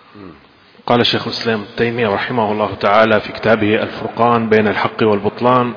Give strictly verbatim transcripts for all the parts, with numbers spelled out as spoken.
قال الشيخ الإسلام ابن تيمية رحمه الله تعالى في كتابه الفرقان بين الحق والبطلان: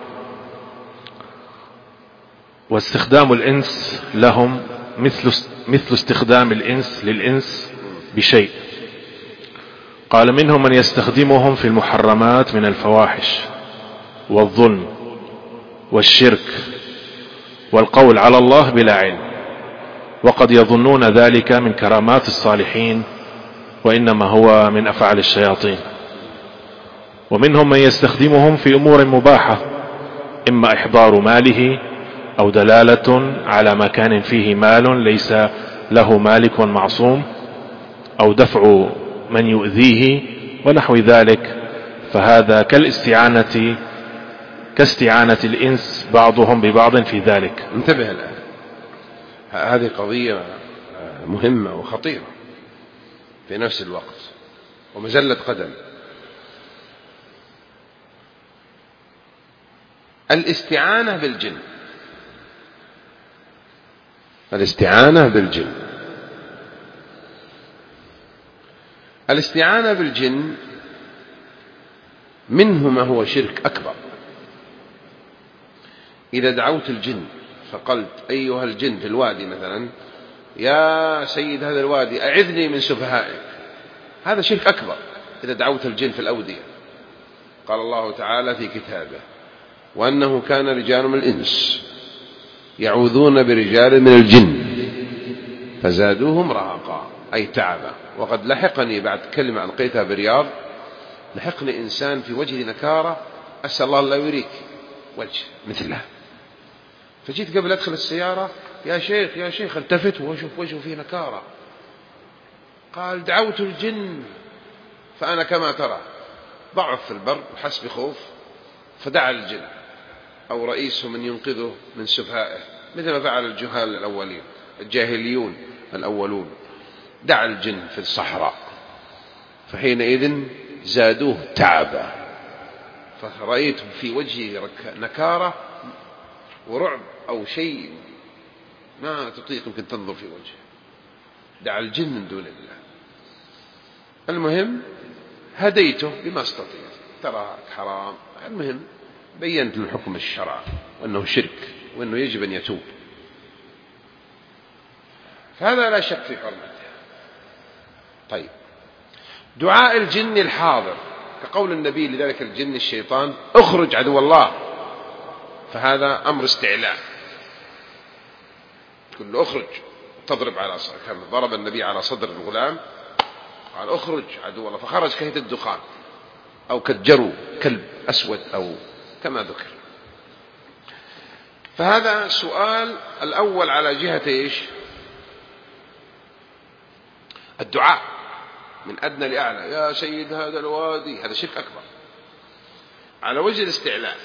واستخدام الإنس لهم مثل مثل استخدام الإنس للإنس بشيء. قال: منهم من يستخدمهم في المحرمات من الفواحش والظلم والشرك والقول على الله بلا علم، وقد يظنون ذلك من كرامات الصالحين، وإنما هو من أفعال الشياطين. ومنهم من يستخدمهم في أمور مباحة، إما إحضار ماله أو دلالة على مكان فيه مال ليس له مالك معصوم، أو دفع من يؤذيه ونحو ذلك، فهذا كالاستعانة كاستعانة الإنس بعضهم ببعض في ذلك. انتبه الآن، هذه قضية مهمة وخطيرة في نفس الوقت ومزلة قدم. الاستعانة بالجن الاستعانة بالجن الاستعانة بالجن منه ما هو شرك أكبر. إذا دعوت الجن فقلت: أيها الجن في الوادي مثلا، يا سيد هذا الوادي أعذني من سفهائك، هذا شرك أكبر. إذا دعوت الجن في الأودية، قال الله تعالى في كتابه: وأنه كان رجال من الإنس يعوذون برجال من الجن فزادوهم رهقا، أي تعبا. وقد لحقني بعد كلمة ألقيتها برياض، لحقني إنسان في وجهه نكارة، أسأل الله لا يريك وجه مثله. فجيت قبل أدخل السيارة: يا شيخ يا شيخ، التفت وأشوف وجهه فيه نكارة. قال: دعوت الجن فأنا كما ترى ضعف في البر وحس بخوف، فدعا الجن أو رئيسه من ينقذه من سفهائه، مثل ما فعل الجهال الأولين الجاهليون الأولون. دعا الجن في الصحراء، فحينئذ زادوه تعبا، فرأيت في وجهه نكارة ورعب أو شيء ما تطيق يمكن تنظر في وجهه. دعا الجن من دون الله. المهم هديته بما استطيع، ترى حرام، المهم بينت له حكم الشرع وأنه شرك وأنه يجب أن يتوب، فهذا لا شك في حرمته. طيب، دعاء الجن الحاضر كقول النبي لذلك الجن الشيطان: اخرج عدو الله، فهذا أمر استعلاء، تقول له اخرج، تضرب على صدر، كان ضرب النبي على صدر الغلام قال: اخرج عدو الله، فخرج كهيئة الدخان أو كالجرو، كلب أسود أو كما ذكر. فهذا سؤال الأول على جهة إيش؟ الدعاء من أدنى لأعلى، يا سيد هذا الوادي، هذا شرك أكبر. على وجه الاستعلاء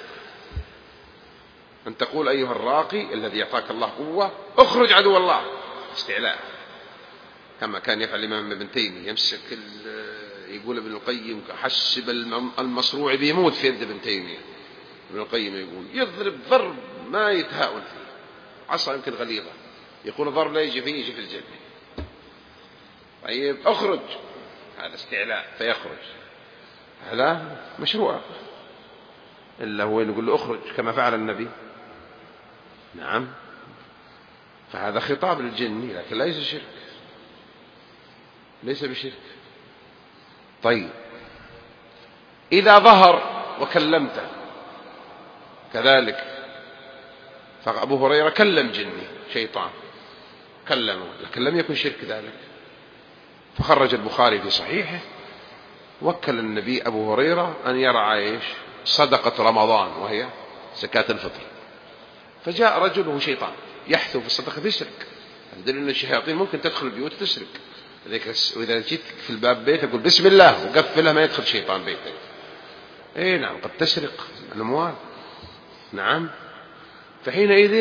أن تقول: أيها الراقي الذي يعطاك الله قوة، اخرج عدو الله، استعلاء، كما كان يفعل الإمام ابن تيمية، يمسك يقول ابن القيم: حسب المصروع بيموت في يد ابن تيمية. ابن القيم يقول: يضرب ضرب ما يتهاون فيه، عصا يمكن غليظة، يقول الضرب لا يجي فيه يجي في الجنة. طيب اخرج، هذا استعلاء فيخرج، هذا مشروع، إلا هو يقول له اخرج كما فعل النبي. نعم، فهذا خطاب للجن، لكن ليس شرك، ليس بشرك. طيب، إذا ظهر وكلمته كذلك، فأبو هريرة كلم جني شيطان، كلمه، لكن لم يكن شرك ذلك. فخرج البخاري في صحيحه: وكل النبي أبو هريرة أن يرعى إيش؟ صدقة رمضان، وهي زكاة الفطر. فجاء رجل وهو شيطان يحثو في الصدقة يسرق، دليل أن الشياطين ممكن تدخل البيوت تسرق. وإذا جيت في الباب بيت يقول بسم الله وقفلها، ما يدخل شيطان بيتك. إيه نعم، قد تسرق الأموال. نعم، فحينئذ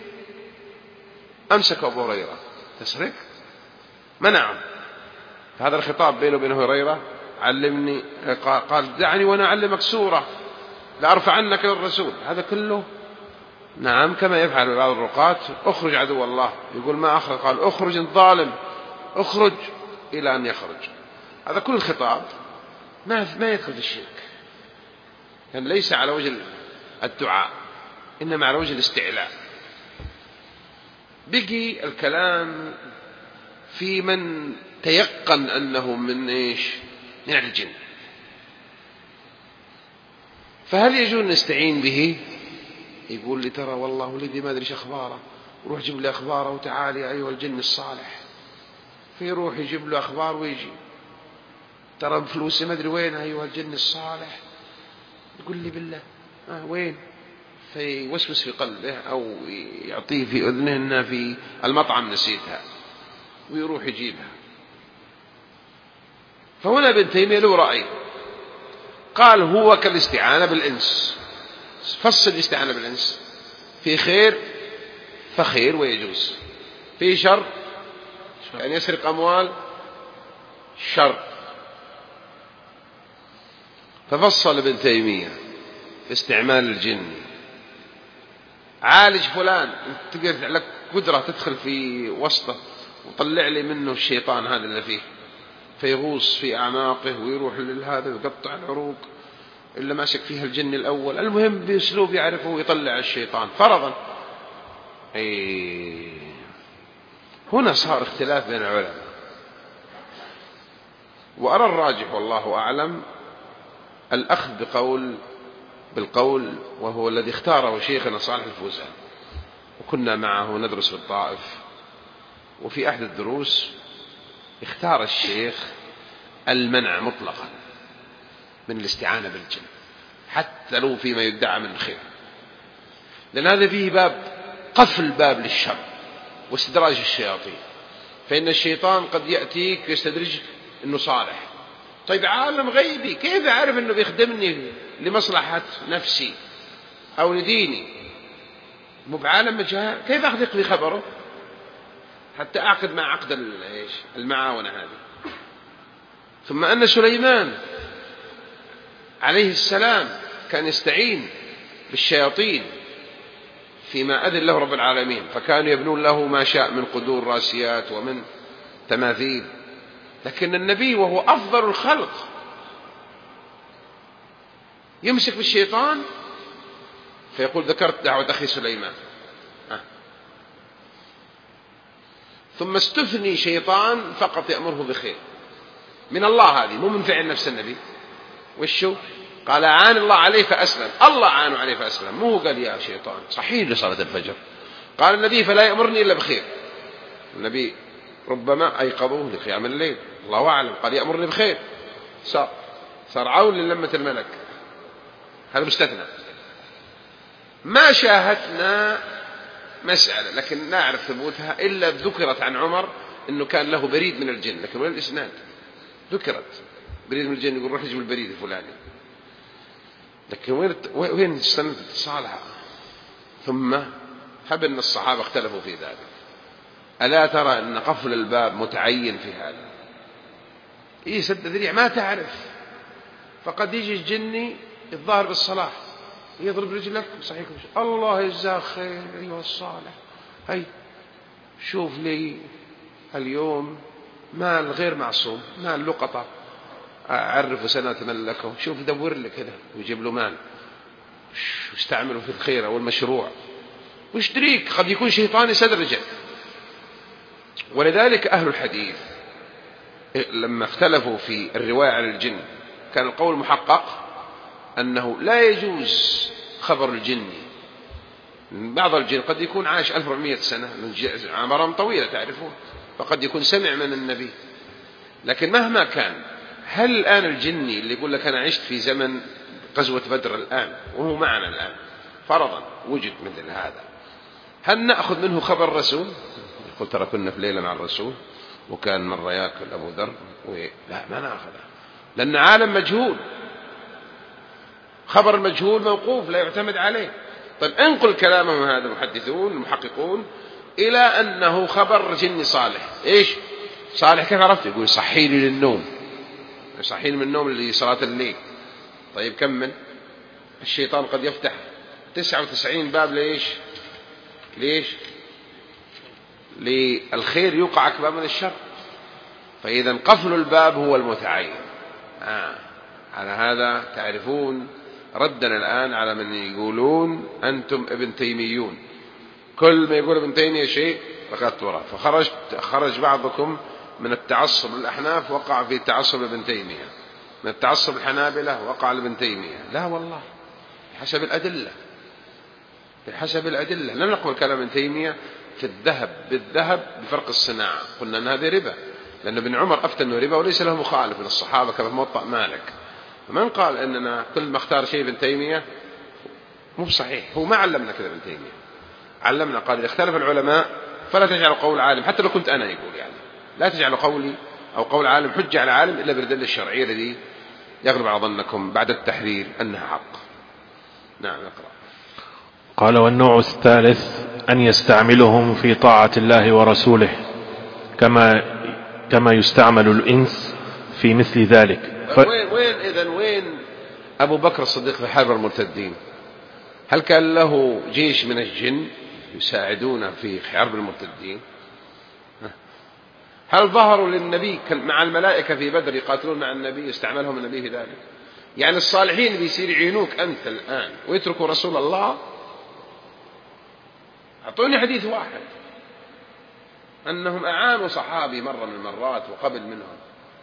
أمسك أبو هريرة: تسرق؟ منعه. فهذا الخطاب بينه وبين هريرة: علمني، قال: دعني وأنا أعلمك سورة لأرفع عنك للرسول. هذا كله نعم كما يفعل بعض الرقاة: اخرج عدو الله، يقول: ما أخرج، قال: اخرج الظالم، اخرج، إلى أن يخرج. هذا كل الخطاب ما ما يدخل في الشرك، يعني ليس على وجه الدعاء إنما على وجه الاستعلاء. بقي الكلام في من تيقن أنه من إيش؟ من الجن، فهل يجوز نستعين به؟ يقول لي ترى والله ولدي ما أدري إيش أخباره، روح جيب لي أخباره وتعالي يا أيها الجن الصالح، فيروح يجيب له أخبار ويجي، ترى بفلوسي ما أدري وين أيها الجن الصالح، يقول لي بالله آه وين؟ فيوسوس في قلبه أو يعطيه في أذنه أنها في المطعم نسيتها، ويروح يجيبها. فهنا ابن تيمية له رأي، قال هو كالاستعانة بالإنس. فصل الاستعانة بالإنس، في خير فخير ويجوز، في شر يعني يسرق أموال شر. ففصل ابن تيمية في استعمال الجن. عالج فلان، تقدر لك قدرة تدخل في وسطه وطلع لي منه الشيطان هذا اللي فيه، فيغوص في أعماقه ويروح لهذا ويقطع العروق إلا ماسك فيها الجن الأول. المهم بأسلوب يعرفه ويطلع الشيطان فرضا. أي هنا صار اختلاف بين العلماء، وأرى الراجح والله أعلم الأخذ بقول بالقول وهو الذي اختاره شيخنا صالح الفوزان، وكنا معه ندرس في الطائف، وفي أحد الدروس اختار الشيخ المنع مطلقا من الاستعانة بالجن حتى لو فيما يدعى من خير، لأن هذا فيه باب قفل باب للشر واستدراج الشياطين. فإن الشيطان قد يأتيك يستدرجك أنه صالح، طيب عالم غيبي كيف أعرف أنه بيخدمني لمصلحة نفسي أو لديني؟ مو بعالم مجهول، كيف أخذ لي خبره حتى أعقد مع عقد المعاونة هذه؟ ثم أن سليمان عليه السلام كان يستعين بالشياطين فيما أذن له رب العالمين، فكانوا يبنون له ما شاء من قدور راسيات ومن تماثيل. لكن النبي وهو أفضل الخلق يمسك بالشيطان فيقول ذكرت دعوة أخي سليمان أه. ثم استثني شيطان فقط يأمره بخير من الله، هذه مو من فعل نفس النبي. وشو قال؟ عان الله عليه فأسلم، الله عانوا عليه فأسلم، مو قال يا شيطان صحيح لصلاة الفجر. قال النبي فلا يأمرني إلا بخير، النبي ربما أيقظوه لقيام الليل الله أعلم، قال يأمرني بخير، صار صار عون للمة الملك، هذا مستثنى. ما شاهدنا مسألة لكن نعرف ثبوتها إلا ذكرت عن عمر أنه كان له بريد من الجن، لكن وين الإسناد؟ ذكرت بريد من الجن، يقول روح يجيب البريد الفلاني، لكن وين وين سند اتصالها؟ ثم هب أن الصحابة اختلفوا في ذلك. ألا ترى أن قفل الباب متعين في هذا؟ إيه سد ذريع ما تعرف، فقد يجي الجني الظاهر بالصلاح يضرب رجلك صحيح الله يجزاك خير أيها الصالح، هي شوف لي اليوم مال غير معصوم، مال لقطة أعرف سنة تملكه، شوف دور لك كذا ويجيب له مال واستعمله في الخير أو المشروع، وش دريك قد يكون شيطان يستدرجك. ولذلك أهل الحديث لما اختلفوا في الرواية عن الجن كان القول محقق أنه لا يجوز خبر الجن. بعض الجن قد يكون عاش ألف وأربعمائة سنة، عمرهم طويلة تعرفون، فقد يكون سمع من النبي. لكن مهما كان، هل الآن الجني اللي يقول لك أنا عشت في زمن غزوة بدر الآن وهو معنا الآن فرضا وجد مثل هذا، هل نأخذ منه خبر الرسول؟ يقول ترى كنا في ليلة مع الرسول وكان مرة يأكل أبو ذر و... لا ما نأخذها، لأن عالم مجهول، خبر المجهول موقوف لا يعتمد عليه. طيب انقل كلامهم هذا المحدثون المحققون إلى أنه خبر جني صالح. إيش صالح كيف عرفت؟ يقول صحيني للنوم، صحيني من النوم اللي صلاة الليل. طيب كمل. الشيطان قد يفتح تسعة وتسعين باب ليش ليش للخير يوقعك باب من الشر. فإذا قفل الباب هو المتعين. آه. على هذا تعرفون ردنا الآن على من يقولون أنتم ابن تيميون، كل ما يقول ابن تيمية شيء ركضت وراء، فخرج خرج بعضكم من التعصب للأحناف وقع في تعصب ابن تيمية، من التعصب الحنابلة وقع لابن تيمية. لا والله، بحسب الأدلة، بحسب الأدلة. لم نقبل كلام ابن تيمية في الذهب بالذهب بفرق الصناعة، قلنا أن هذا ربا، لأن ابن عمر أفتى أنه ربا وليس له مخالف من الصحابة كما في موطأ مالك. فمن قال أننا كل ما اختار شيء ابن تيمية مو صحيح، هو ما علمنا كذا ابن تيمية، علمنا قال إذا اختلف العلماء فلا تجعل قول عالم، حتى لو كنت أنا يقول يعني لا تجعل قولي أو قول عالم حجة على عالم إلا بالدليل الشرعي الذي يغلب على ظنكم بعد التحرير أنها حق. نعم اقرأ. قال والنوع الثالث أن يستعملهم في طاعة الله ورسوله كما كما يستعمل الإنس في مثل ذلك. ف... وين وين إذن وين أبو بكر الصديق في حرب المرتدين؟ هل كان له جيش من الجن يساعدونه في حرب المرتدين؟ هل ظهروا للنبي مع الملائكة في بدر يقاتلون مع النبي استعملهم النبي في ذلك؟ يعني الصالحين بيصير يعينوك أنت الآن ويتركوا رسول الله؟ أعطوني حديث واحد أنهم أعانوا صحابي مرة من المرات وقبل منهم.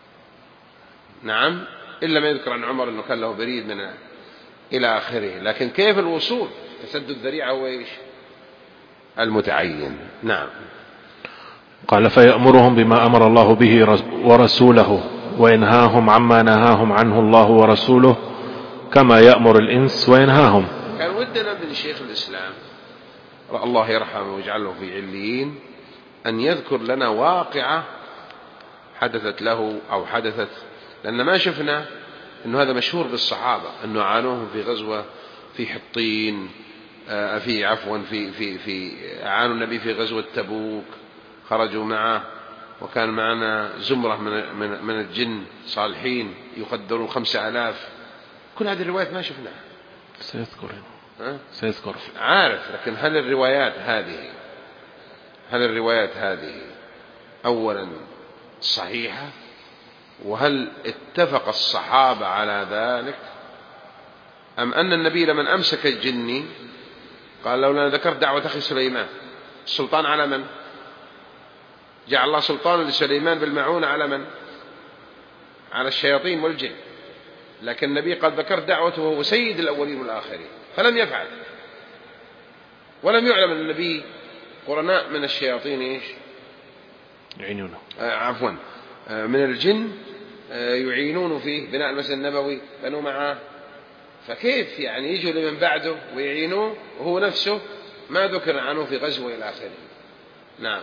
نعم، إلا ما يذكر عن عمر أنه كان له بريد من إلى آخره. لكن كيف الوصول؟ تسد الذريعة هو إيش؟ المتعين. نعم. قال فيأمرهم بما أمر الله به ورسوله وينهاهم عما نهاهم عنه الله ورسوله كما يأمر الإنس وينهاهم. كان ودنا من شيخ الإسلام الله يرحمه ويجعله في عليين أن يذكر لنا واقعة حدثت له أو حدثت، لأن ما شفنا أنه هذا مشهور بالصحابة أنه عانوهم في غزوة في حطين، في عفوا في في في عانوا النبي في غزوة تبوك، خرجوا معه وكان معنا زمرة من من من الجن صالحين يقدرون خمسة آلاف. كل هذه الروايات ما شفناها. سيذكر سيذكر عارف، لكن هل الروايات هذه هل الروايات هذه أولا صحيحة؟ وهل اتفق الصحابة على ذلك؟ أم أن النبي لمن أمسك الجني قال لولا ذكرت دعوة أخي سليمان، السلطان على من؟ جعل الله سلطان لسليمان بالمعونة على من؟ على الشياطين والجن. لكن النبي قد ذكر دعوته وهو سيد الأولين والآخرين فلم يفعل، ولم يعلم أن النبي قرناء من الشياطين إيش يعينونه آه عفوا آه من الجن آه يعينون في بناء المسجد النبوي، بنوا معه. فكيف يعني يجوا لمن بعده ويعينوه وهو نفسه ما ذكر عنه في غزوة إلى آخره؟ نعم.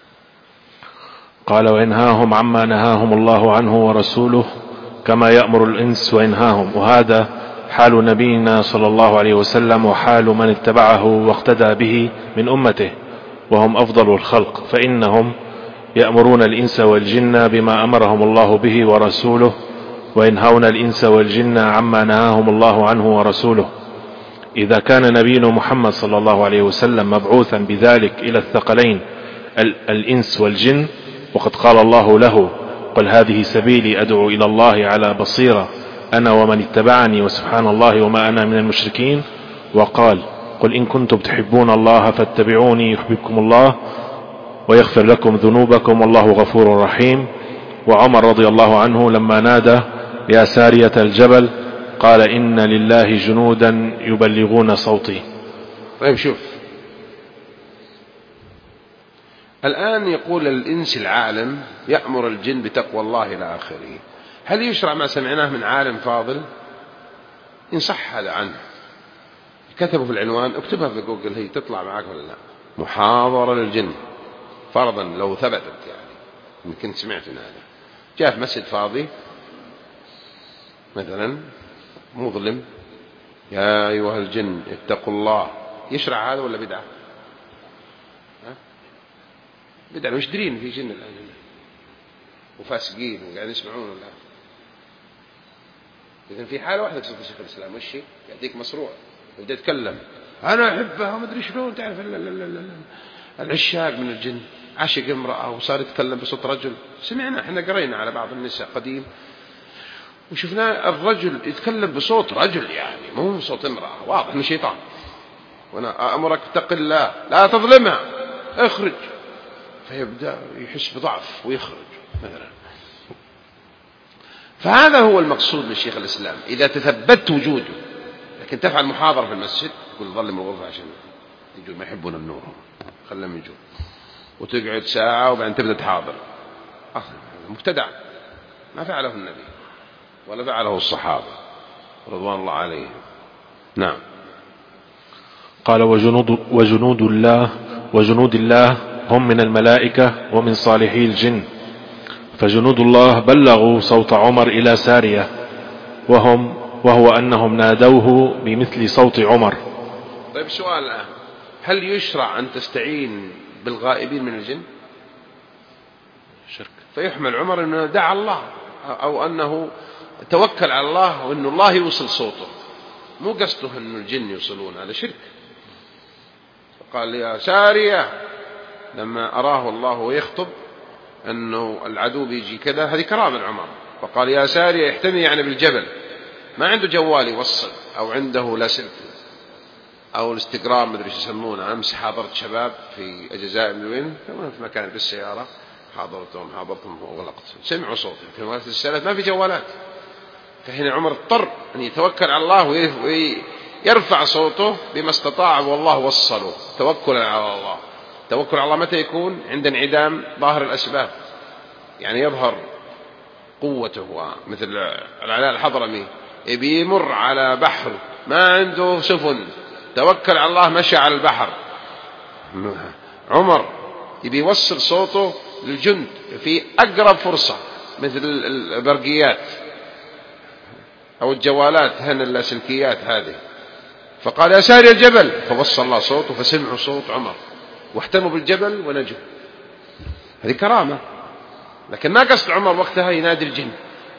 قال وينهاهم عما نهاهم الله عنه ورسوله كما يأمر الإنس وينهاهم. وهذا حال نبينا صلى الله عليه وسلم وحال من اتبعه واقتدى به من أمته، وهم أفضل الخلق، فإنهم يأمرون الإنس والجن بما أمرهم الله به ورسوله وينهون الإنس والجن عما نهاهم الله عنه ورسوله. إذا كان نبينا محمد صلى الله عليه وسلم مبعوثا بذلك إلى الثقلين الإنس والجن، وقد قال الله له قل هذه سبيلي أدعو إلى الله على بصيرة أنا ومن اتبعني وسبحان الله وما أنا من المشركين، وقال قل إن كنتم تحبون الله فاتبعوني يحببكم الله ويغفر لكم ذنوبكم والله غفور رحيم. وعمر رضي الله عنه لما نادى يا سارية الجبل قال إن لله جنودا يبلغون صوتي. طيب شوف الآن يقول الإنس العالم يأمر الجن بتقوى الله إلى آخره. هل يشرع ما سمعناه من عالم فاضل؟ إن صح هذا عنه كتبه في العنوان، اكتبها في جوجل هي تطلع معك ولا لا، محاضرة للجن فرضا لو ثبتت، يعني يمكن سمعت من هذا. جاء في مسجد فاضي مثلا مظلم يا أيها الجن اتقوا الله، يشرع هذا ولا بدعة؟ بدعة، مش درين في جن الآن وفاسقين وقاعدين يسمعون ولا. إذن في حالة واحدة تصدق شيخ الإسلام وشي يعطيك مصروع ويبدأ يتكلم أنا أحبها وما أدري شلون، تعرف العشاق من الجن عشق امرأة وصار يتكلم بصوت رجل. سمعنا احنا قرينا على بعض النساء قديم وشفنا الرجل يتكلم بصوت رجل، يعني مو صوت امرأة، واضح انه شيطان. وانا امرك اتق الله لا تظلمها اخرج، فيبدأ يحس بضعف ويخرج مثلا. فهذا هو المقصود من شيخ الإسلام إذا تثبت وجوده. لكن تفعل محاضرة في المسجد يقول ظلم الغرفة عشان يجون ما يحبون النور خلهم يجون، وتقعد ساعة وبعدين تبدأ تحاضر، مبتدع ما فعله النبي ولا فعله الصحابة رضوان الله عليهم. نعم. قال وجنود, وجنود الله وجنود الله هم من الملائكة ومن صالحي الجن، فجنود الله بلغوا صوت عمر إلى سارية وهم وهو أنهم نادوه بمثل صوت عمر. طيب سؤال الآن، هل يشرع أن تستعين بالغائبين من الجن؟ شرك. فيحمل عمر أنه دعا الله أو أنه توكل على الله وأن الله يوصل صوته، مو قصده أن الجن يوصلون، هذا شرك. فقال يا سارية لما أراه الله ويخطب أنه العدو بيجي كذا، هذه كرامة عمر، فقال يا سارية يحتمي يعني بالجبل، ما عنده جوال يوصل أو عنده لاسلكي أو الاستقرام مدري ايش يسمونه. أمس حاضرت شباب في أجزاء من وين في مكان بالسيارة، حاضرتهم حاضرتهم وغلقت، سمعوا صوتي. في وقت السلف ما في جوالات، فهنا عمر اضطر أن يتوكل على الله ويرفع صوته بما استطاع والله وصله توكلا على الله. توكل على الله متى يكون؟ عند انعدام ظاهر الأسباب، يعني يظهر قوته. مثل العلاء الحضرمي يبي يمر على بحر ما عنده سفن، توكل على الله مشى على البحر. عمر يبي يوصل صوته للجند في أقرب فرصة، مثل البرقيات أو الجوالات هن اللاسلكيات هذه. فقال يا ساري الجبل، فوصل الله صوته فسمعوا صوت عمر واحتموا بالجبل ونجوا. هذه كرامة، لكن ما قصد عمر وقتها ينادي الجن.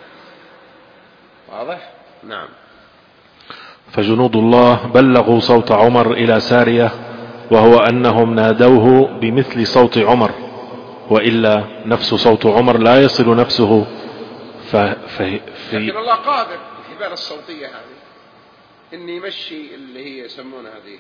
واضح؟ نعم. فجنود الله بلغوا صوت عمر إلى سارية وهو أنهم نادوه بمثل صوت عمر، وإلا نفس صوت عمر لا يصل نفسه. ف... ف... في لكن الله قادر الحبال الصوتية هذه إن يمشي اللي هي يسمونها هذه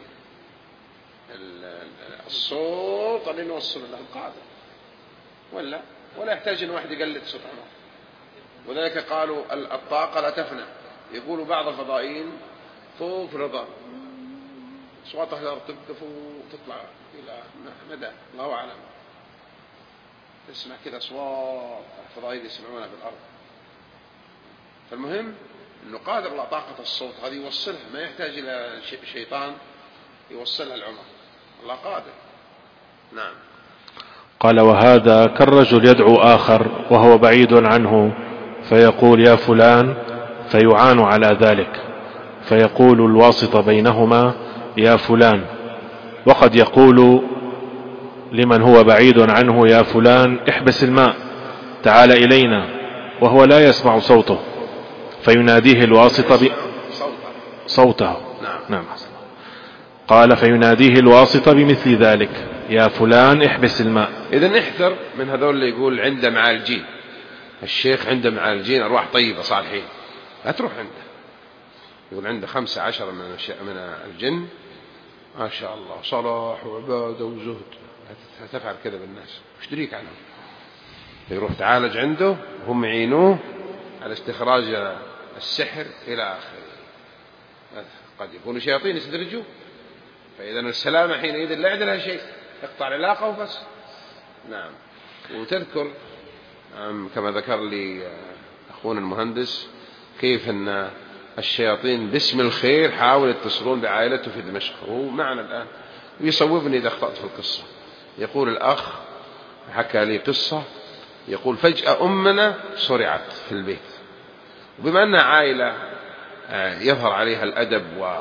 الصوت اللي نوصل له، قادر ولا ولا يحتاج إن واحد يقلد صوت عمر. وذلك قالوا الطاقة لا تفنى. يقولوا بعض الفضائيين فوق في الرضا أصواتها تبدأ وتطلع إلى مدى الله أعلم، تسمع كذا أصوات الفضائيين يسمعونها بالأرض. فالمهم أنه قادر الله طاقة الصوت هذه يوصلها، ما يحتاج إلى شيطان يوصلها العمر، الله قادر. نعم. قال وهذا كالرجل يدعو آخر وهو بعيد عنه فيقول يا فلان، فيعان على ذلك، فيقول الواسطة بينهما يا فلان. وقد يقول لمن هو بعيد عنه يا فلان احبس الماء تعال إلينا، وهو لا يسمع صوته، فيناديه الواسطة ب... صوته. نعم. نعم. قال فيناديه الواسطة بمثل ذلك يا فلان احبس الماء. إذن احذر من هذول اللي يقول عنده معالجين، الشيخ عنده معالجين أرواح طيبة صالحين، لا تروح عنده. يقول عنده خمسة عشر من من الجن ما شاء الله صلاح وعبادة وزهد، تفعل كذا بالناس، وش دريك عنهم؟ يروح تعالج عنده وهم يعينوه على استخراج السحر إلى آخره. قد يكونوا شياطين يستدرجوه، فإذا السلامة حينئذ لا يعدلها شيء، يقطع العلاقة وبس. نعم. وتذكر كما ذكر لي أخونا المهندس كيف أن الشياطين باسم الخير حاول يتصلون بعائلته في دمشق، وهو معنا الآن ويصوبني إذا أخطأت في القصة. يقول الأخ حكى لي قصة، يقول فجأة أمنا صرعت في البيت، وبما أنها عائلة يظهر عليها الأدب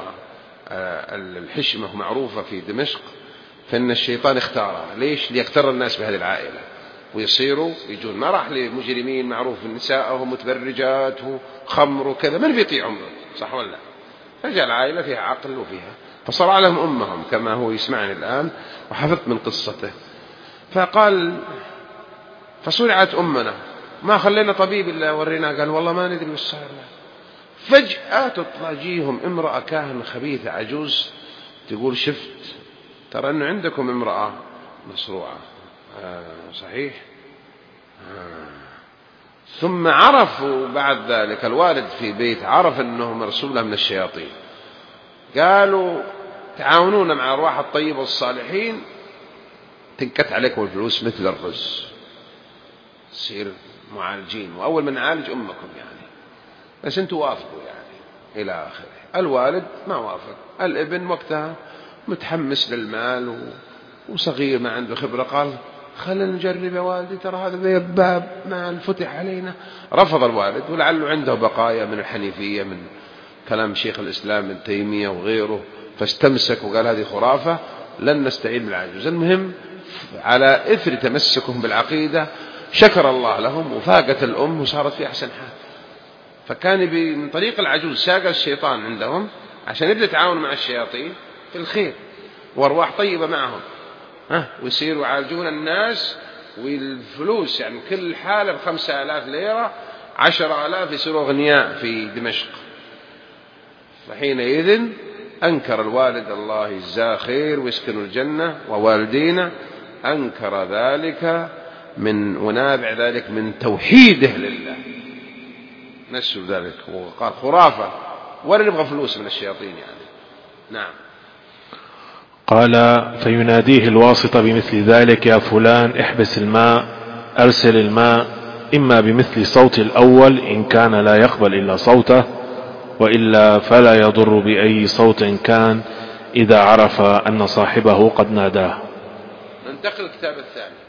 والحشمة معروفة في دمشق، فإن الشيطان اختارها. ليش؟ ليغتر الناس بهذه العائلة ويصيروا يجون. ما راح لمجرمين معروف نساءهم متبرجات وخمر وكذا، من بيطيع عمره، صح ولا لا؟ فجاء العائلة فيها عقل وفيها، فصرع لهم أمهم كما هو يسمعني الآن وحفظت من قصته. فقال فصرعت أمنا، ما خلينا طبيب إلا ورينا، قال والله ما ندري وش صار له. فجأة تطلجيهم امرأة كاهن خبيثة عجوز تقول شفت ترى أنه عندكم امرأة مصروعة. آه صحيح. آه. ثم عرفوا بعد ذلك الوالد في بيت عرف أنه مرسولة من الشياطين، قالوا تعاونون مع أرواح الطيبة والصالحين تنكت عليكم الفلوس مثل الرز، تصير معالجين، وأول من نعالج أمكم يعني، بس أنتوا وافقوا يعني إلى آخره. الوالد ما وافق. الابن وقتها متحمس للمال وصغير ما عنده خبرة، قال خلنا نجرب يا والدي، ترى هذا باب مال فتح علينا. رفض الوالد، ولعله عنده بقايا من الحنيفية من كلام شيخ الإسلام ابن تيمية وغيره، فاستمسك وقال هذه خرافة لن نستعين بالعجوز. المهم على إثر تمسكهم بالعقيدة شكر الله لهم وفاقت الأم وصارت في أحسن حال. فكان من طريق العجوز ساق الشيطان عندهم عشان يبدأ يتعاون مع الشياطين في الخير وأرواح طيبة معهم، ها ويصيروا يعالجون الناس، والفلوس يعني كل حالة بخمسة آلاف ليرة، عشر آلاف يصيروا أغنياء في دمشق. فحينئذ أنكر الوالد الله يجزاه خير ويسكن الجنة ووالدينا، أنكر ذلك من ونابع ذلك من توحيده لله، نسوا ذلك وقال خرافة ولا نبغى فلوس من الشياطين يعني. نعم. قال فيناديه الواسطة بمثل ذلك يا فلان احبس الماء أرسل الماء، إما بمثل صوت الأول إن كان لا يقبل إلا صوته، وإلا فلا يضر بأي صوت كان إذا عرف أن صاحبه قد ناداه. ننتقل الكتاب الثاني.